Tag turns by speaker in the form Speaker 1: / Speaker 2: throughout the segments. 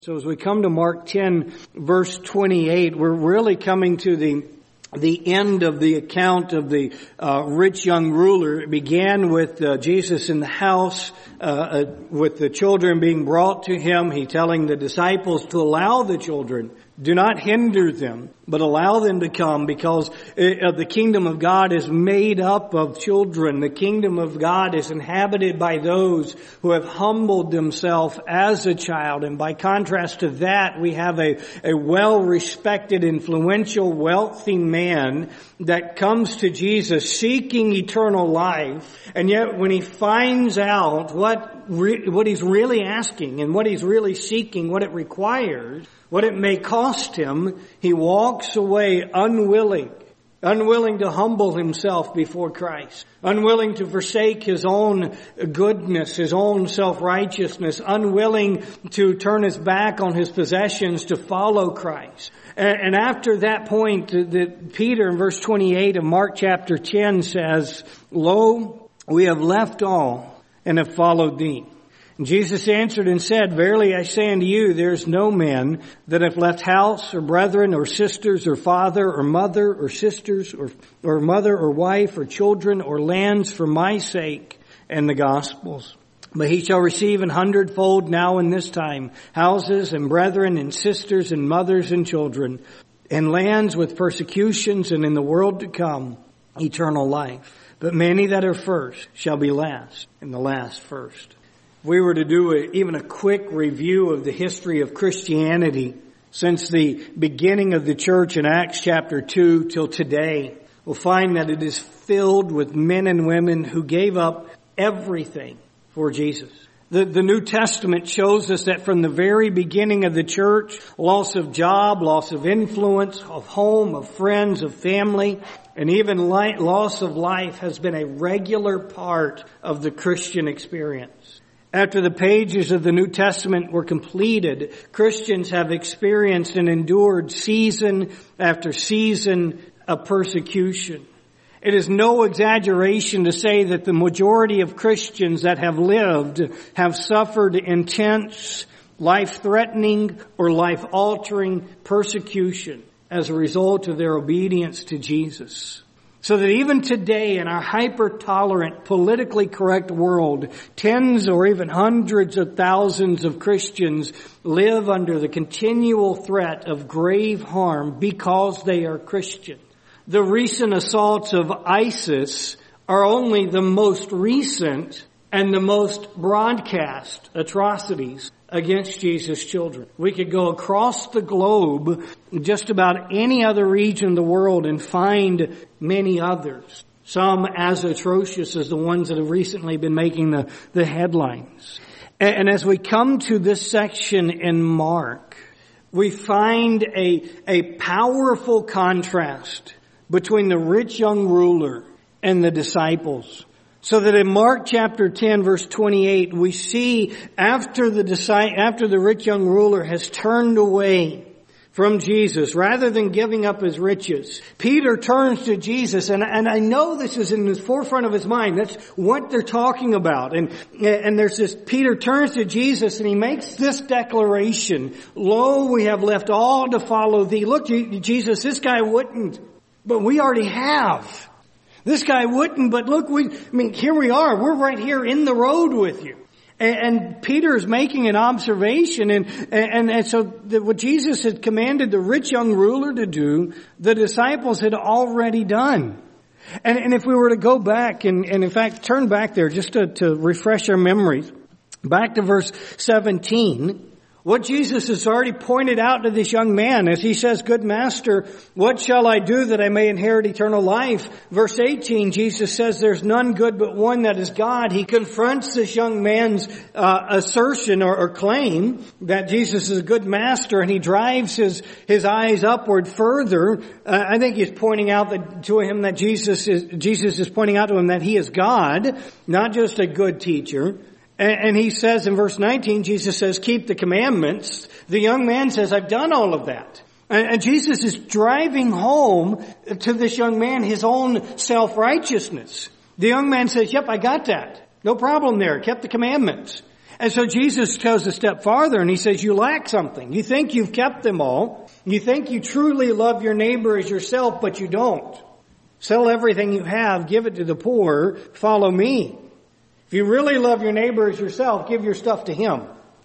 Speaker 1: So as we come to Mark 10, verse 28, we're really coming to the end of the account of the rich young ruler. It began with Jesus in the house, with the children being brought to him. He telling the disciples to allow the children. Do not hinder them, but allow them to come, because the kingdom of God is made up of children. The kingdom of God is inhabited by those who have humbled themselves as a child. And by contrast to that, we have a well-respected, influential, wealthy man that comes to Jesus seeking eternal life. And yet when he finds out what he's really asking and what he's really seeking, what it requires, what it may cost him, he walks away unwilling to humble himself before Christ, unwilling to forsake his own goodness, his own self-righteousness, unwilling to turn his back on his possessions to follow Christ. And after that point, Peter in verse 28 of Mark chapter 10 says, "Lo, we have left all and have followed thee." And Jesus answered and said, "Verily I say unto you, there is no man that hath left house or brethren or sisters or father or mother or sisters or mother or wife or children or lands for my sake and the gospel's. But he shall receive 100-fold now in this time houses and brethren and sisters and mothers and children and lands with persecutions, and in the world to come eternal life. But many that are first shall be last, and the last first." If we were to do even a quick review of the history of Christianity since the beginning of the church in Acts chapter 2 till today, we'll find that it is filled with men and women who gave up everything for Jesus. The New Testament shows us that from the very beginning of the church, loss of job, loss of influence, of home, of friends, of family, and even loss of life has been a regular part of the Christian experience. After the pages of the New Testament were completed, Christians have experienced and endured season after season of persecution. It is no exaggeration to say that the majority of Christians that have lived have suffered intense, life-threatening, or life-altering persecution as a result of their obedience to Jesus. So that even today in our hyper-tolerant, politically correct world, tens or even hundreds of thousands of Christians live under the continual threat of grave harm because they are Christian. The recent assaults of ISIS are only the most recent and the most broadcast atrocities against Jesus' children. We could go across the globe, just about any other region of the world, and find many others, some as atrocious as the ones that have recently been making the headlines. And as we come to this section in Mark, we find a powerful contrast between the rich young ruler and the disciples. So that in Mark chapter 10 verse 28, we see after the rich young ruler has turned away from Jesus, rather than giving up his riches, Peter turns to Jesus, and I know this is in the forefront of his mind. That's what they're talking about. And there's this, Peter turns to Jesus and he makes this declaration, "Lo, we have left all to follow thee." Look, Jesus, this guy wouldn't, but we already have. This guy wouldn't, but look, here we are. We're right here in the road with you. And Peter is making an observation, and so what Jesus had commanded the rich young ruler to do, the disciples had already done. And if we were to go back and in fact turn back there just to refresh our memories, back to verse 17, what Jesus has already pointed out to this young man as he says, "Good master, what shall I do that I may inherit eternal life?" Verse 18, Jesus says, "There's none good but one, that is God." He confronts this young man's assertion or claim that Jesus is a good master, and he drives his eyes upward further. I think he's pointing out that Jesus is pointing out to him that he is God, not just a good teacher. And he says in verse 19, Jesus says, "Keep the commandments." The young man says, "I've done all of that." And Jesus is driving home to this young man his own self-righteousness. The young man says, "Yep, I got that. No problem there. Kept the commandments." And so Jesus goes a step farther and he says, you lack something. You think you've kept them all. You think you truly love your neighbor as yourself, but you don't. Sell everything you have, give it to the poor, follow me. If you really love your neighbor as yourself, give your stuff to him.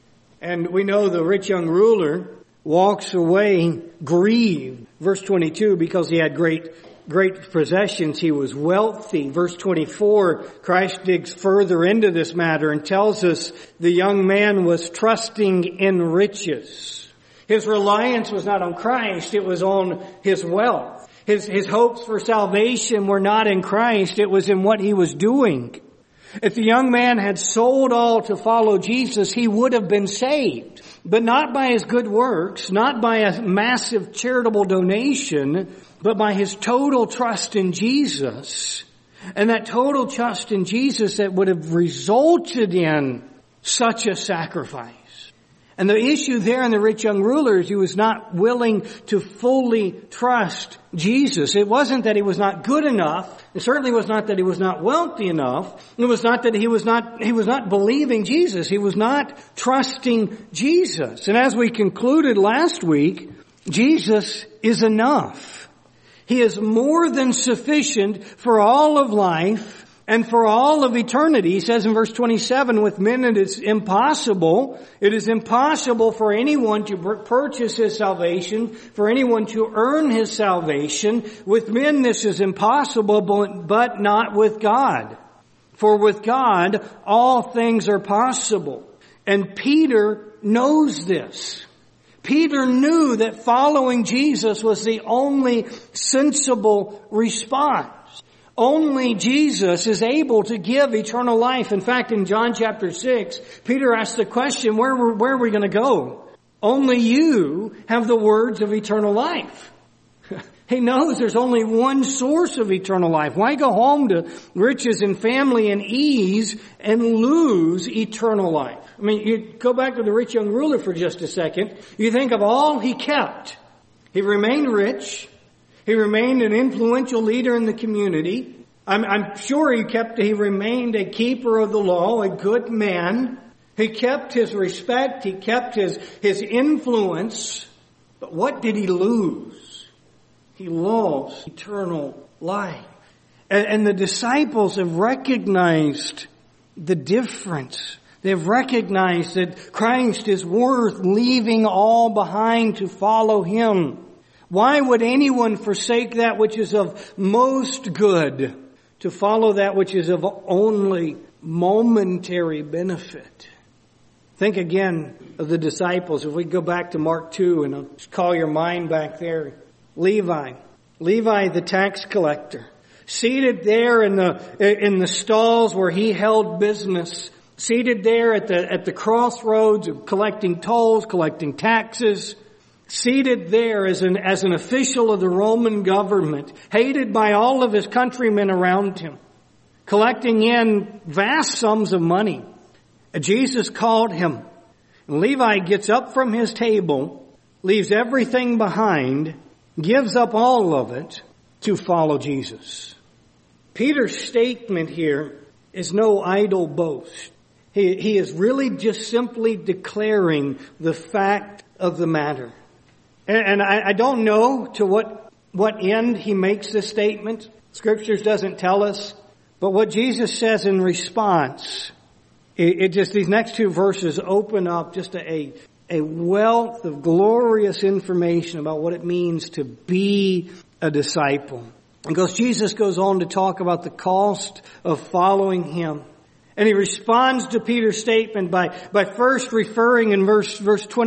Speaker 1: And we know the rich young ruler walks away grieved. Verse 22, because he had great possessions, he was wealthy. Verse 24, Christ digs further into this matter and tells us the young man was trusting in riches. His reliance was not on Christ, it was on his wealth. His hopes for salvation were not in Christ, it was in what he was doing. If the young man had sold all to follow Jesus, he would have been saved. But not by his good works, not by a massive charitable donation, but by his total trust in Jesus. And that total trust in Jesus that would have resulted in such a sacrifice. And the issue there in the rich young ruler is he was not willing to fully trust Jesus. It wasn't that he was not good enough. It certainly was not that he was not wealthy enough. It was not that he was not believing Jesus. He was not trusting Jesus. And as we concluded last week, Jesus is enough. He is more than sufficient for all of life and for all of eternity. He says in verse 27, with men it is impossible. It is impossible for anyone to purchase his salvation, for anyone to earn his salvation. With men this is impossible, but not with God. For with God all things are possible. And Peter knows this. Peter knew that following Jesus was the only sensible response. Only Jesus is able to give eternal life. In fact, in John chapter 6, Peter asked the question, where are we going to go? Only you have the words of eternal life. He knows there's only one source of eternal life. Why go home to riches and family and ease and lose eternal life? I mean, you go back to the rich young ruler for just a second. You think of all he kept. He remained rich. He remained an influential leader in the community. I'm sure he remained a keeper of the law, a good man. He kept his respect. He kept his influence. But what did he lose? He lost eternal life. And the disciples have recognized the difference. They've recognized that Christ is worth leaving all behind to follow him. Why would anyone forsake that which is of most good to follow that which is of only momentary benefit? Think again of the disciples. If we go back to Mark 2 and I'll just call your mind back there. Levi the tax collector, seated there in the stalls where he held business, seated there at the crossroads of collecting tolls, collecting taxes, seated there as an official of the Roman government, hated by all of his countrymen around him, collecting in vast sums of money. Jesus called him. And Levi gets up from his table, leaves everything behind, gives up all of it to follow Jesus. Peter's statement here is no idle boast. He is really just simply declaring the fact of the matter. And I don't know to what end he makes this statement. Scriptures doesn't tell us. But what Jesus says in response, it just, these next two verses open up just a wealth of glorious information about what it means to be a disciple. Because Jesus goes on to talk about the cost of following him. And he responds to Peter's statement by first referring in verse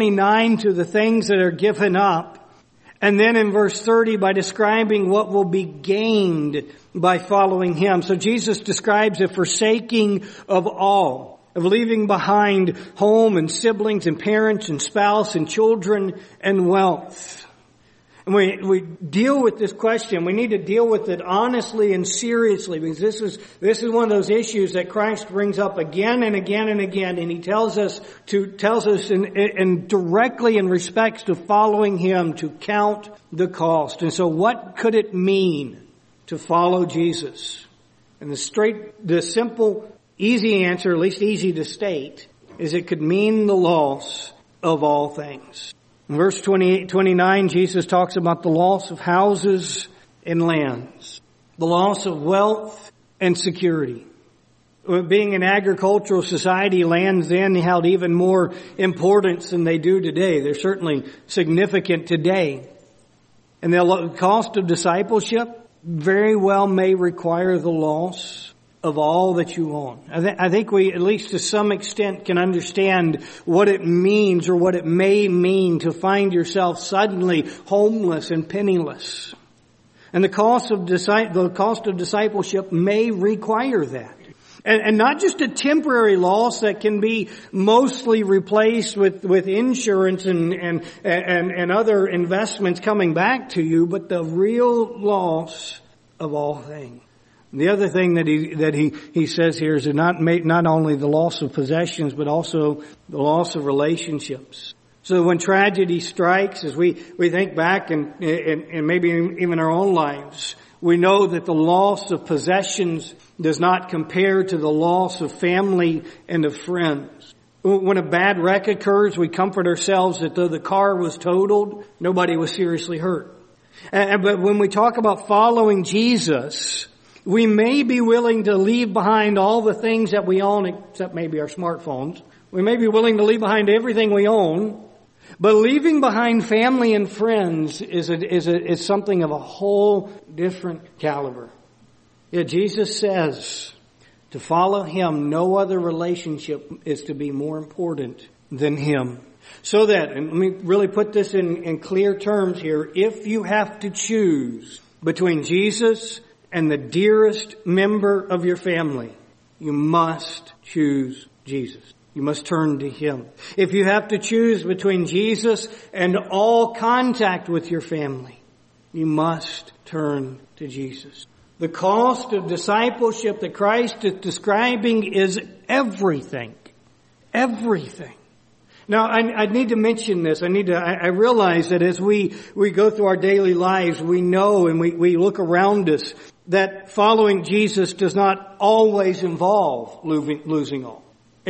Speaker 1: 29 to the things that are given up. And then in verse 30 by describing what will be gained by following him. So Jesus describes a forsaking of all, of leaving behind home and siblings and parents and spouse and children and wealth. And we deal with this question. We need to deal with it honestly and seriously, because this is one of those issues that Christ brings up again and again and again, and he tells us in directly in respects to following him to count the cost. And so what could it mean to follow Jesus? And the simple, easy answer, at least easy to state, is it could mean the loss of all things. In verse 29, Jesus talks about the loss of houses and lands, the loss of wealth and security. Being an agricultural society, lands then held even more importance than they do today. They're certainly significant today. And the cost of discipleship very well may require the loss of all that you own. I think we, at least to some extent, can understand what it means or what it may mean to find yourself suddenly homeless and penniless. And the cost of discipleship may require that. And not just a temporary loss that can be mostly replaced with insurance and other investments coming back to you, but the real loss of all things. The other thing that he says here is not only the loss of possessions, but also the loss of relationships. So when tragedy strikes, as we think back and maybe even our own lives, we know that the loss of possessions does not compare to the loss of family and of friends. When a bad wreck occurs, we comfort ourselves that though the car was totaled, nobody was seriously hurt. But when we talk about following Jesus, we may be willing to leave behind all the things that we own, except maybe our smartphones. We may be willing to leave behind everything we own, but leaving behind family and friends is something of a whole different caliber. Yeah, Jesus says to follow Him, no other relationship is to be more important than Him. So that, and let me really put this in clear terms here, if you have to choose between Jesus and the dearest member of your family, you must choose Jesus. You must turn to Him. If you have to choose between Jesus and all contact with your family, you must turn to Jesus. The cost of discipleship that Christ is describing is everything. Everything. Now, I need to mention this. I realize that as we go through our daily lives, we know and we look around us that following Jesus does not always involve losing all.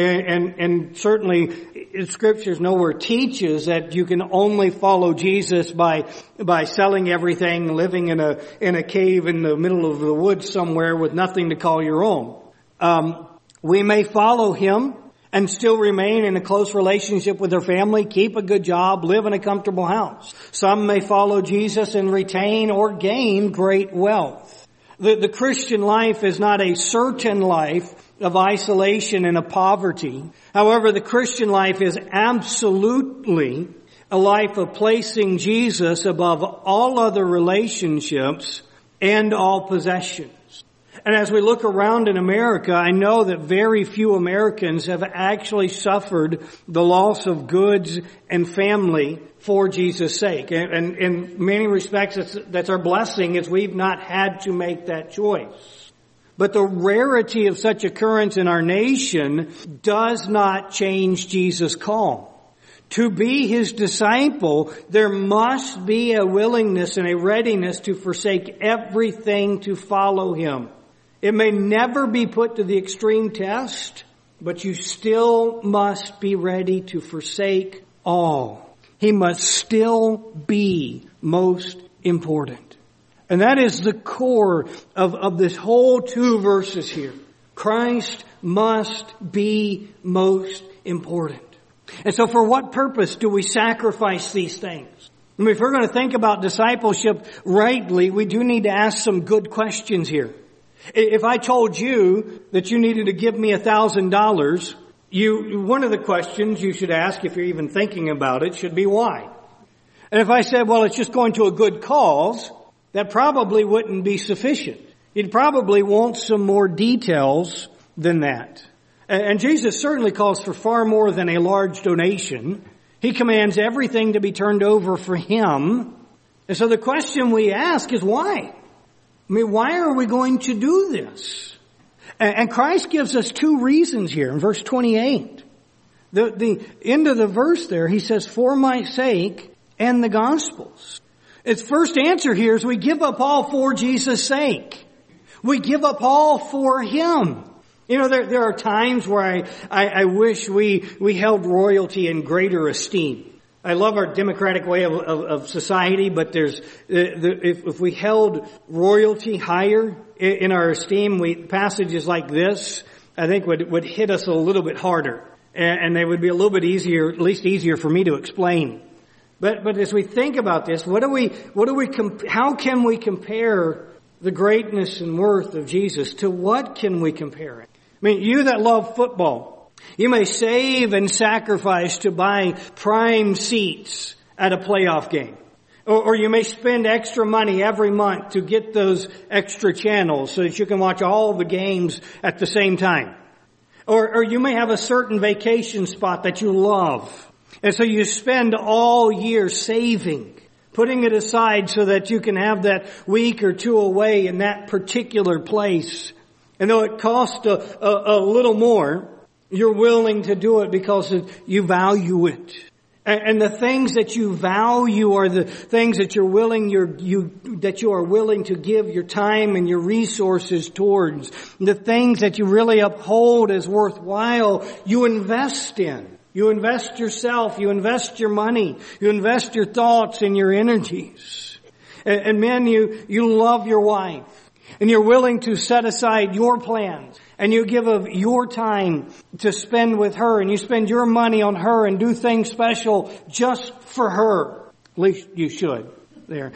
Speaker 1: And certainly Scriptures nowhere teaches that you can only follow Jesus by selling everything, living in a cave in the middle of the woods somewhere with nothing to call your own. We may follow Him and still remain in a close relationship with their family, keep a good job, live in a comfortable house. Some may follow Jesus and retain or gain great wealth. The Christian life is not a certain life of isolation and of poverty. However, the Christian life is absolutely a life of placing Jesus above all other relationships and all possessions. And as we look around in America, I know that very few Americans have actually suffered the loss of goods and family for Jesus' sake. And in many respects, that's our blessing, is we've not had to make that choice. But the rarity of such occurrence in our nation does not change Jesus' call. To be His disciple, there must be a willingness and a readiness to forsake everything to follow Him. It may never be put to the extreme test, but you still must be ready to forsake all. He must still be most important. And that is the core of this whole 2 verses here. Christ must be most important. And so for what purpose do we sacrifice these things? I mean, if we're going to think about discipleship rightly, we do need to ask some good questions here. If I told you that you needed to give me $1,000, one of the questions you should ask, if you're even thinking about it, should be why. And if I said, well, it's just going to a good cause, that probably wouldn't be sufficient. You'd probably want some more details than that. And Jesus certainly calls for far more than a large donation. He commands everything to be turned over for Him. And so the question we ask is why? I mean, why are we going to do this? And Christ gives us 2 reasons here in verse 28. The end of the verse there, He says, for my sake and the gospel's. Its first answer here is we give up all for Jesus' sake. We give up all for Him. There are times where I wish we held royalty in greater esteem. I love our democratic way of society, but if we held royalty higher in our esteem, passages like this, I think would hit us a little bit harder. And they would be a little bit easier, at least easier for me to explain. But as we think about this, how can we compare the greatness and worth of Jesus? To what can we compare it? I mean, you that love football, you may save and sacrifice to buy prime seats at a playoff game. Or you may spend extra money every month to get those extra channels so that you can watch all the games at the same time. Or you may have a certain vacation spot that you love. And so you spend all year saving, putting it aside so that you can have that week or two away in that particular place. And though it costs a little more, you're willing to do it because you value it. And the things that you value are the things that you are willing to give your time and your resources towards. The things that you really uphold as worthwhile, you invest in. You invest yourself, you invest your money, you invest your thoughts and your energies. And men, you love your wife. And you're willing to set aside your plans. And you give of your time to spend with her. And you spend your money on her and do things special just for her. At least you should there.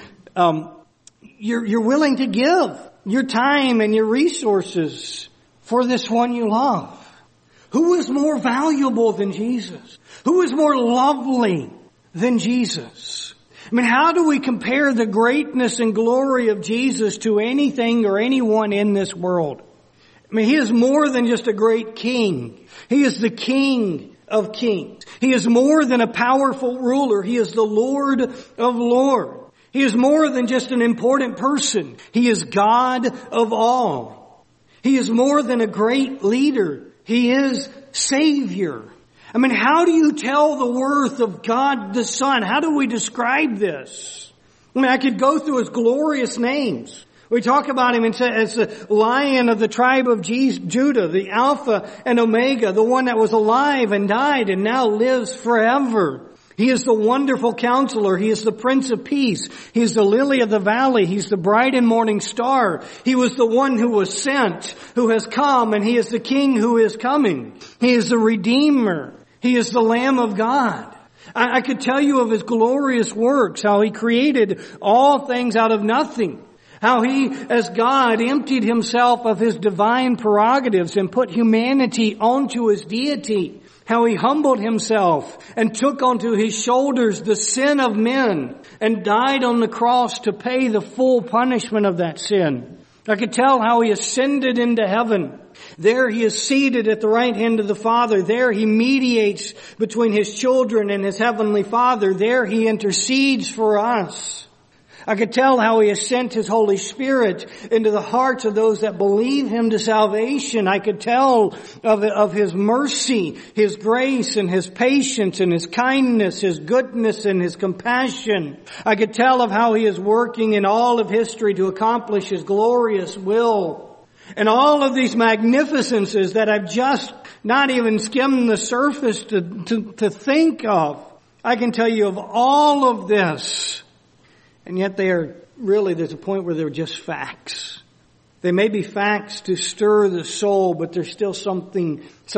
Speaker 1: You're willing to give your time and your resources for this one you love. Who is more valuable than Jesus? Who is more lovely than Jesus? I mean, how do we compare the greatness and glory of Jesus to anything or anyone in this world? I mean, He is more than just a great king. He is the King of kings. He is more than a powerful ruler. He is the Lord of lords. He is more than just an important person. He is God of all. He is more than a great leader. He is Savior. I mean, how do you tell the worth of God the Son? How do we describe this? I mean, I could go through His glorious names. We talk about Him as the Lion of the tribe of Judah, the Alpha and Omega, the one that was alive and died and now lives forever. He is the wonderful counselor. He is the Prince of Peace. He is the lily of the valley. He's the bright and morning star. He was the one who was sent, who has come, and He is the King who is coming. He is the Redeemer. He is the Lamb of God. I could tell you of His glorious works, how He created all things out of nothing. How He, as God, emptied Himself of His divine prerogatives and put humanity onto His deity. How He humbled Himself and took onto His shoulders the sin of men and died on the cross to pay the full punishment of that sin. I could tell how He ascended into heaven. There He is seated at the right hand of the Father. There He mediates between His children and His heavenly Father. There He intercedes for us. I could tell how He has sent His Holy Spirit into the hearts of those that believe Him to salvation. I could tell of His mercy, His grace, and His patience, and His kindness, His goodness, and His compassion. I could tell of how He is working in all of history to accomplish His glorious will. And all of these magnificences that I've just not even skimmed the surface to think of. I can tell you of all of this. And yet there's a point where they're just facts. They may be facts to stir the soul, but there's still something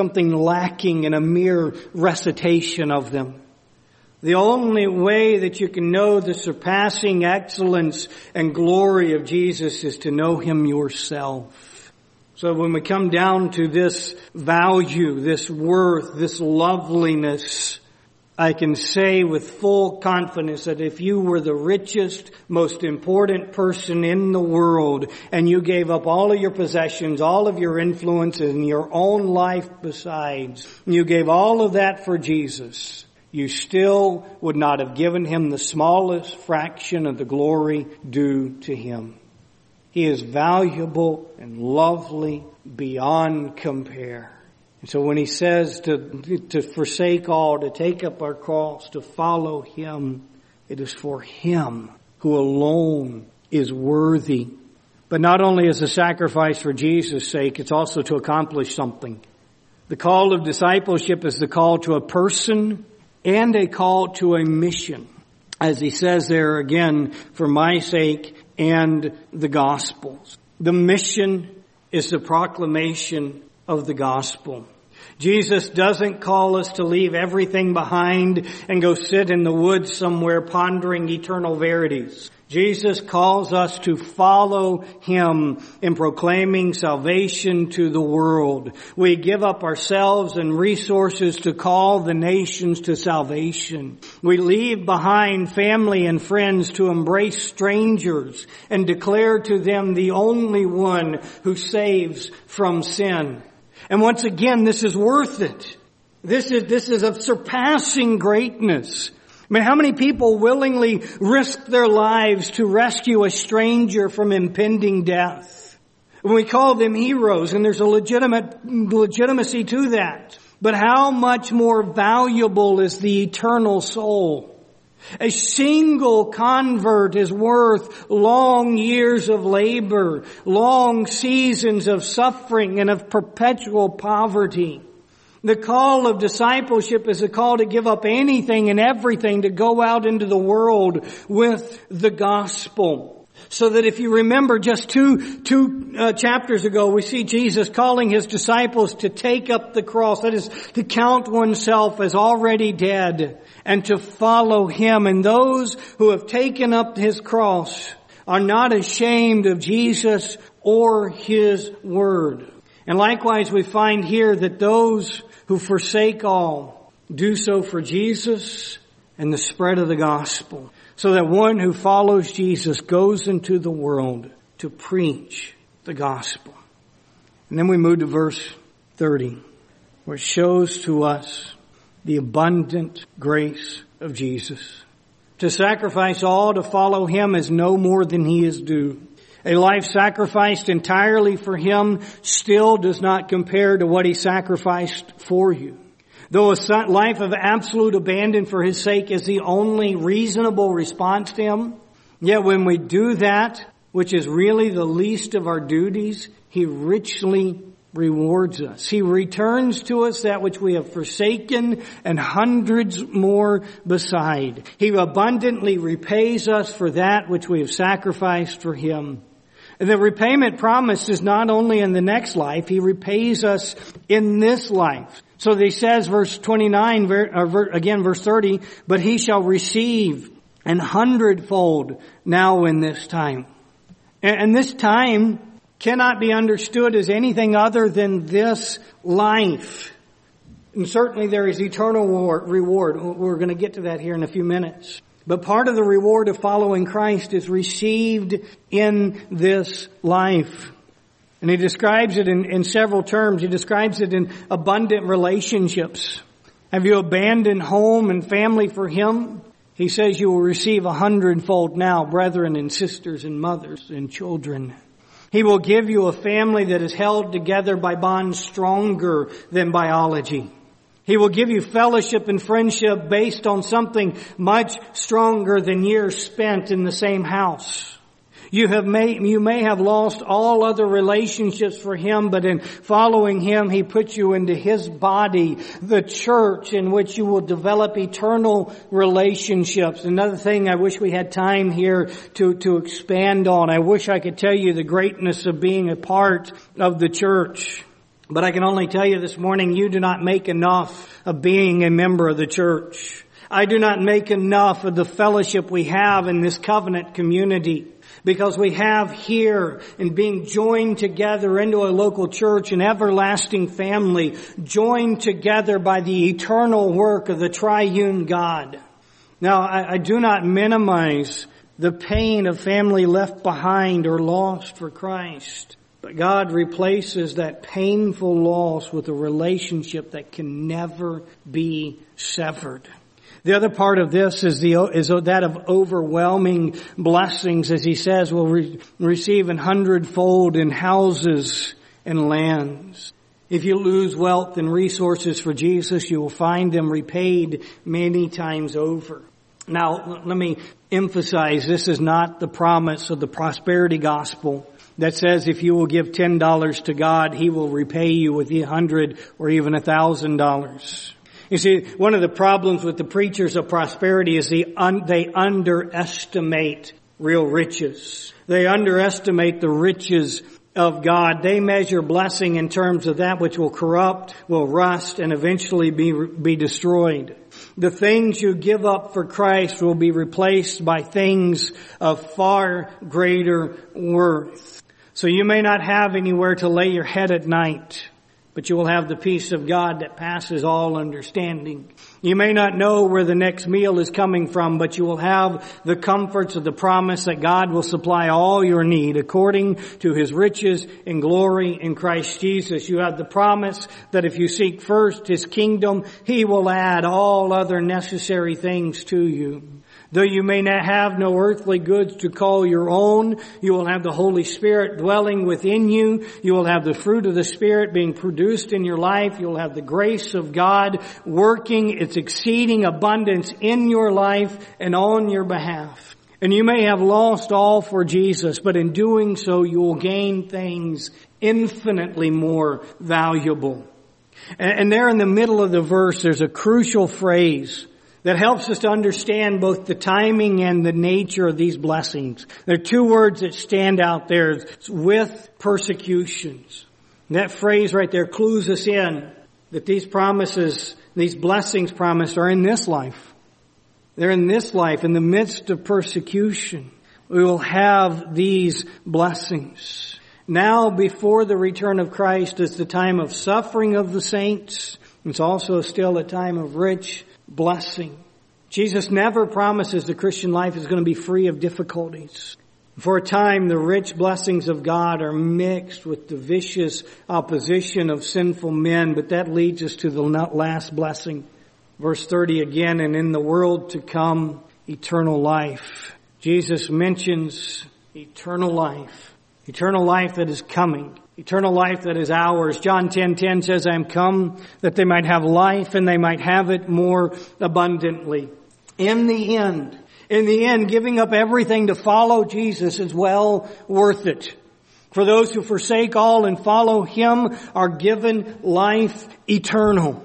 Speaker 1: lacking in a mere recitation of them. The only way that you can know the surpassing excellence and glory of Jesus is to know Him yourself. So when we come down to this value, this worth, this loveliness, I can say with full confidence that if you were the richest, most important person in the world, and you gave up all of your possessions, all of your influences, and your own life besides, and you gave all of that for Jesus, you still would not have given Him the smallest fraction of the glory due to Him. He is valuable and lovely beyond compare. So when He says to forsake all, to take up our cross, to follow Him, it is for Him who alone is worthy. But not only is a sacrifice for Jesus' sake, it's also to accomplish something. The call of discipleship is the call to a person and a call to a mission. As he says there again, for my sake and the gospel's. The mission is the proclamation of the gospel. Jesus doesn't call us to leave everything behind and go sit in the woods somewhere pondering eternal verities. Jesus calls us to follow Him in proclaiming salvation to the world. We give up ourselves and resources to call the nations to salvation. We leave behind family and friends to embrace strangers and declare to them the only one who saves from sin. And once again, this is worth it. This is of surpassing greatness. I mean, how many people willingly risk their lives to rescue a stranger from impending death? We call them heroes, and there's a legitimacy to that. But how much more valuable is the eternal soul? A single convert is worth long years of labor, long seasons of suffering, and of perpetual poverty. The call of discipleship is a call to give up anything and everything to go out into the world with the gospel. So that if you remember just two chapters ago, we see Jesus calling His disciples to take up the cross. That is, to count oneself as already dead and to follow Him. And those who have taken up His cross are not ashamed of Jesus or His word. And likewise, we find here that those who forsake all do so for Jesus and the spread of the gospel. So that one who follows Jesus goes into the world to preach the gospel. And then we move to verse 30, where it shows to us the abundant grace of Jesus. To sacrifice all to follow Him is no more than He is due. A life sacrificed entirely for Him still does not compare to what He sacrificed for you. Though a life of absolute abandon for His sake is the only reasonable response to Him, yet when we do that, which is really the least of our duties, He richly rewards us. He returns to us that which we have forsaken and hundreds more beside. He abundantly repays us for that which we have sacrificed for Him. And the repayment promised is not only in the next life, He repays us in this life. So He says, verse 29, again verse 30, but He shall receive 100-fold now in this time. And this time cannot be understood as anything other than this life. And certainly there is eternal reward. We're going to get to that here in a few minutes. But part of the reward of following Christ is received in this life. And He describes it in several terms. He describes it in abundant relationships. Have you abandoned home and family for Him? He says you will receive 100-fold now, brethren and sisters and mothers and children. He will give you a family that is held together by bonds stronger than biology. He will give you fellowship and friendship based on something much stronger than years spent in the same house. You may have lost all other relationships for Him, but in following Him, He puts you into His body, the church, in which you will develop eternal relationships. Another thing I wish we had time here to expand on. I wish I could tell you the greatness of being a part of the church. But I can only tell you this morning, you do not make enough of being a member of the church. I do not make enough of the fellowship we have in this covenant community. Because we have here, in being joined together into a local church, an everlasting family, joined together by the eternal work of the triune God. Now, I do not minimize the pain of family left behind or lost for Christ. But God replaces that painful loss with a relationship that can never be severed. The other part of this is that of overwhelming blessings, as He says, will receive 100-fold in houses and lands. If you lose wealth and resources for Jesus, you will find them repaid many times over. Now, let me emphasize, this is not the promise of the prosperity gospel. that says if you will give $10 to God, He will repay you with $100 or even $1,000. You see, one of the problems with the preachers of prosperity is they underestimate real riches. They underestimate the riches of God. They measure blessing in terms of that which will corrupt, will rust, and eventually be destroyed. The things you give up for Christ will be replaced by things of far greater worth. So you may not have anywhere to lay your head at night, but you will have the peace of God that passes all understanding. You may not know where the next meal is coming from, but you will have the comforts of the promise that God will supply all your need according to His riches and glory in Christ Jesus. You have the promise that if you seek first His kingdom, He will add all other necessary things to you. Though you may not have no earthly goods to call your own, you will have the Holy Spirit dwelling within you. You will have the fruit of the Spirit being produced in your life. You will have the grace of God working its exceeding abundance in your life and on your behalf. And you may have lost all for Jesus, but in doing so, you will gain things infinitely more valuable. And there in the middle of the verse, there's a crucial phrase that helps us to understand both the timing and the nature of these blessings. There are two words that stand out there. It's with persecutions. And that phrase right there clues us in that these promises, these blessings promised are in this life. They're in this life, in the midst of persecution. We will have these blessings. Now, before the return of Christ, is the time of suffering of the saints. It's also still a time of rich blessing. Jesus never promises the Christian life is going to be free of difficulties. For a time, the rich blessings of God are mixed with the vicious opposition of sinful men, but that leads us to the last blessing. Verse 30 again, and in the world to come, eternal life. Jesus mentions eternal life that is coming. Eternal life that is ours. John 10:10 says, I am come that they might have life and they might have it more abundantly. In the end, giving up everything to follow Jesus is well worth it. For those who forsake all and follow Him are given life eternal.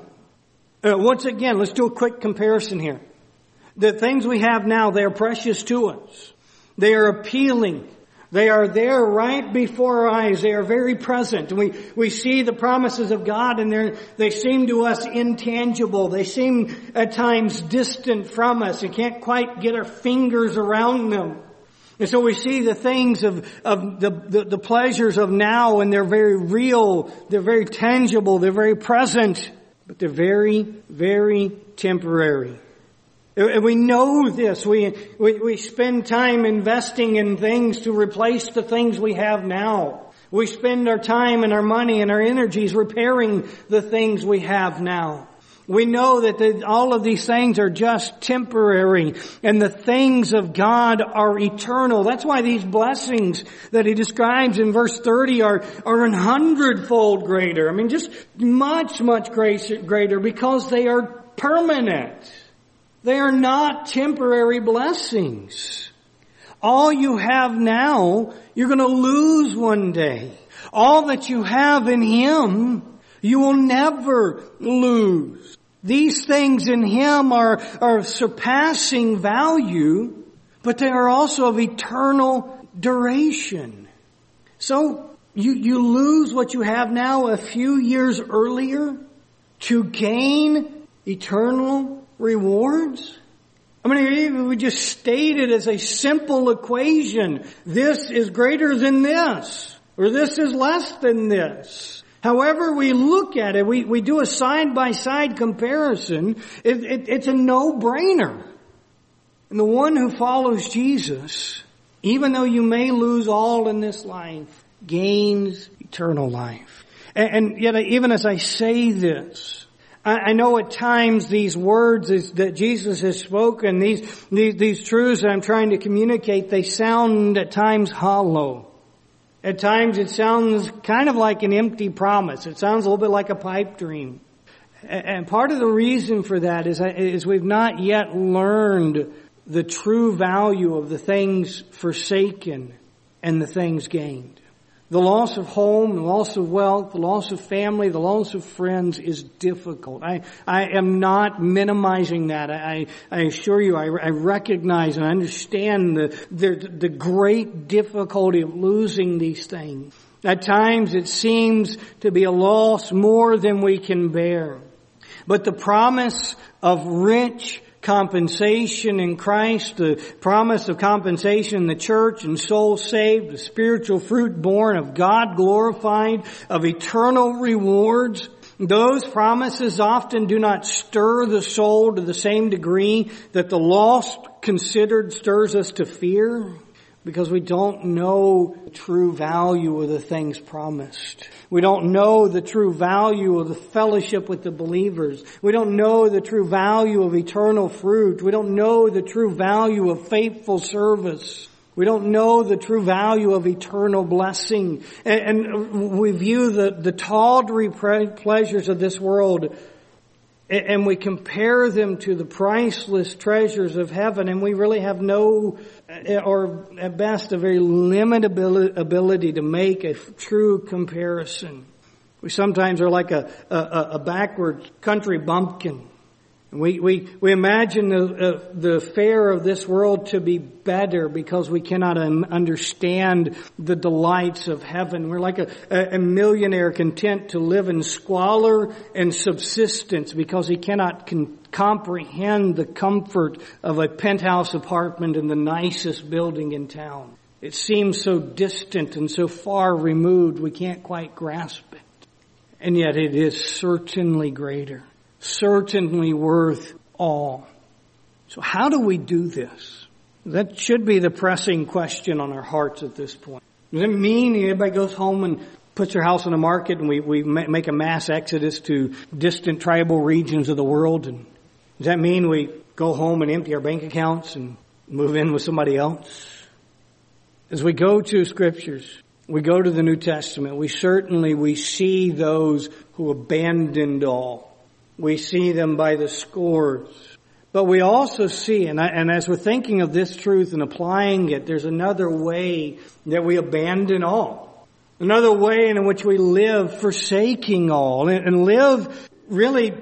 Speaker 1: Once again, let's do a quick comparison here. The things we have now, they are precious to us. They are appealing. They are there right before our eyes. They are very present. We see the promises of God and they seem to us intangible. They seem at times distant from us. We can't quite get our fingers around them. And so we see the things of the pleasures of now, and they're very real. They're very tangible. They're very present. But they're very, very temporary. And we know this. We spend time investing in things to replace the things we have now. We spend our time and our money and our energies repairing the things we have now. We know that all of these things are just temporary, and the things of God are eternal. That's why these blessings that He describes in verse 30 are 100-fold greater. I mean, just much, much greater, because they are permanent. They are not temporary blessings. All you have now, you're going to lose one day. All that you have in Him, you will never lose. These things in Him are of surpassing value, but they are also of eternal duration. So you lose what you have now a few years earlier to gain eternal rewards? I mean, even we just state it as a simple equation. This is greater than this, or this is less than this. However we look at it, we do a side-by-side comparison. It's a no-brainer. And the one who follows Jesus, even though you may lose all in this life, gains eternal life. And yet, even as I say this, I know at times these words that Jesus has spoken, these truths that I'm trying to communicate, they sound at times hollow. At times it sounds kind of like an empty promise. It sounds a little bit like a pipe dream. And part of the reason for that is we've not yet learned the true value of the things forsaken and the things gained. The loss of home, the loss of wealth, the loss of family, the loss of friends is difficult. I am not minimizing that. I assure you, I recognize and understand the great difficulty of losing these things. At times it seems to be a loss more than we can bear. But the promise of rich compensation in Christ, the promise of compensation in the church and souls saved, the spiritual fruit born of God glorified, of eternal rewards. Those promises often do not stir the soul to the same degree that the lost considered stirs us to fear, because we don't know the true value of the things promised. We don't know the true value of the fellowship with the believers. We don't know the true value of eternal fruit. We don't know the true value of faithful service. We don't know the true value of eternal blessing. And we view the tawdry pleasures of this world, and we compare them to the priceless treasures of heaven, and we really have no, or at best, a very limited ability to make a true comparison. We sometimes are like a backward country bumpkin. We imagine the fare of this world to be better because we cannot understand the delights of heaven. We're like a millionaire content to live in squalor and subsistence because he cannot comprehend the comfort of a penthouse apartment in the nicest building in town. It seems so distant and so far removed we can't quite grasp it. And yet it is certainly greater. Certainly worth all. So how do we do this? That should be the pressing question on our hearts at this point. Does it mean everybody goes home and puts their house on the market and we make a mass exodus to distant tribal regions of the world? And does that mean we go home and empty our bank accounts and move in with somebody else? As we go to Scriptures, we go to the New Testament, we see those who abandoned all. We see them by the scores. But we also see, and as we're thinking of this truth and applying it, there's another way that we abandon all. Another way in which we live forsaking all and live really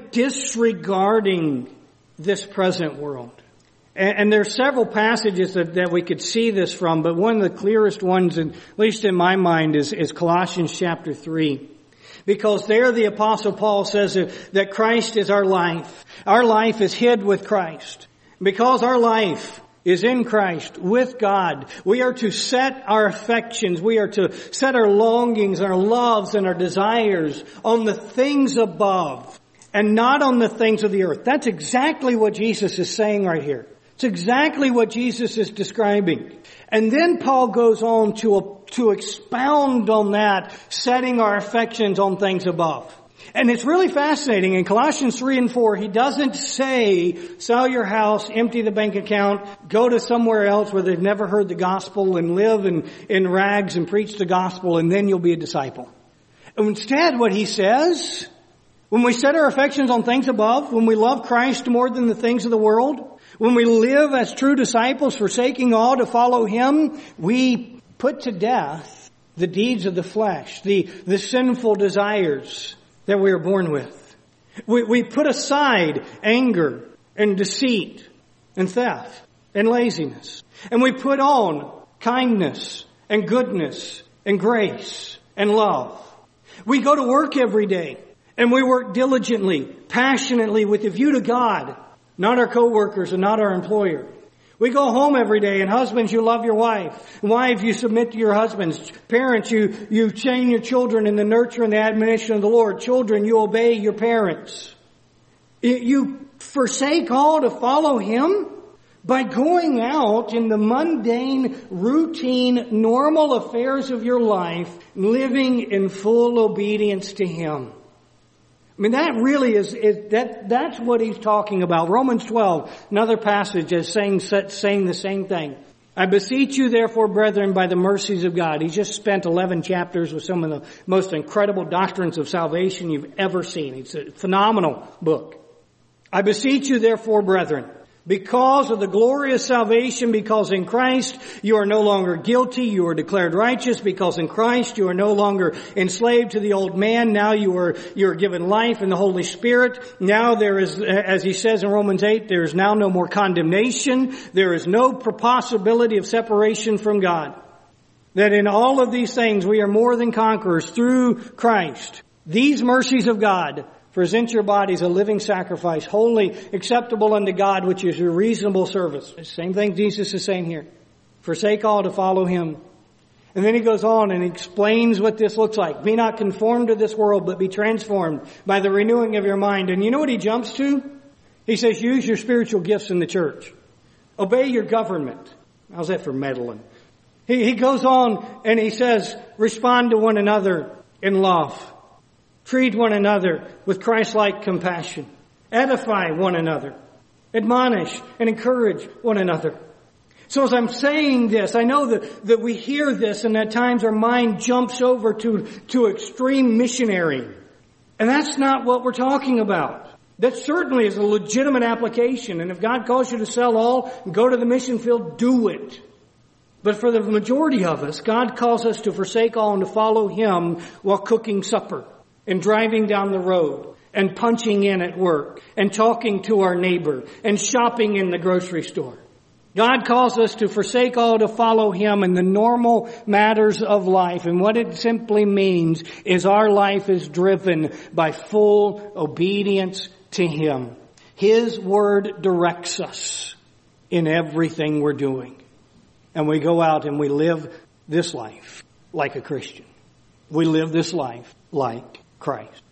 Speaker 1: disregarding this present world. And there are several passages that we could see this from, but one of the clearest ones, at least in my mind, is Colossians chapter 3. Because there the Apostle Paul says that Christ is our life. Our life is hid with Christ. Because our life is in Christ, with God, we are to set our affections, we are to set our longings, our loves, and our desires on the things above, and not on the things of the earth. That's exactly what Jesus is saying right here. It's exactly what Jesus is describing. And then Paul goes on to expound on that, setting our affections on things above. And it's really fascinating. In Colossians 3 and 4, he doesn't say, sell your house, empty the bank account, go to somewhere else where they've never heard the gospel and live in rags and preach the gospel, and then you'll be a disciple. Instead, what he says, when we set our affections on things above, when we love Christ more than the things of the world, when we live as true disciples, forsaking all to follow Him, we put to death the deeds of the flesh, the sinful desires that we are born with. We put aside anger and deceit and theft and laziness. And we put on kindness and goodness and grace and love. We go to work every day and we work diligently, passionately with a view to God, not our co-workers and not our employer. We go home every day, and husbands, you love your wife. Wives, you submit to your husbands. Parents, you train your children in the nurture and the admonition of the Lord. Children, you obey your parents. You forsake all to follow Him by going out in the mundane, routine, normal affairs of your life, living in full obedience to Him. I mean, that really that's what he's talking about. Romans 12, another passage is saying the same thing. I beseech you, therefore, brethren, by the mercies of God. He just spent 11 chapters with some of the most incredible doctrines of salvation you've ever seen. It's a phenomenal book. I beseech you, therefore, brethren, Because of the glorious salvation, because in Christ you are no longer guilty, you are declared righteous. Because in Christ you are no longer enslaved to the old man. Now you are given life in the Holy Spirit. Now there is, as he says in Romans 8, there is now no more condemnation. There is no possibility of separation from God. That in all of these things we are more than conquerors through Christ. These mercies of God, present your bodies a living sacrifice, holy, acceptable unto God, which is your reasonable service. Same thing Jesus is saying here. Forsake all to follow Him. And then he goes on and explains what this looks like. Be not conformed to this world, but be transformed by the renewing of your mind. And you know what he jumps to? He says, use your spiritual gifts in the church. Obey your government. How's that for meddling? He goes on and he says, respond to one another in love. Treat one another with Christ-like compassion. Edify one another. Admonish and encourage one another. So as I'm saying this, I know that we hear this and at times our mind jumps over to extreme missionary. And that's not what we're talking about. That certainly is a legitimate application. And if God calls you to sell all and go to the mission field, do it. But for the majority of us, God calls us to forsake all and to follow Him while cooking supper. And driving down the road, and punching in at work, and talking to our neighbor, and shopping in the grocery store. God calls us to forsake all to follow Him in the normal matters of life. And what it simply means is our life is driven by full obedience to Him. His Word directs us in everything we're doing. And we go out and we live this life like a Christian. We live this life like Christ.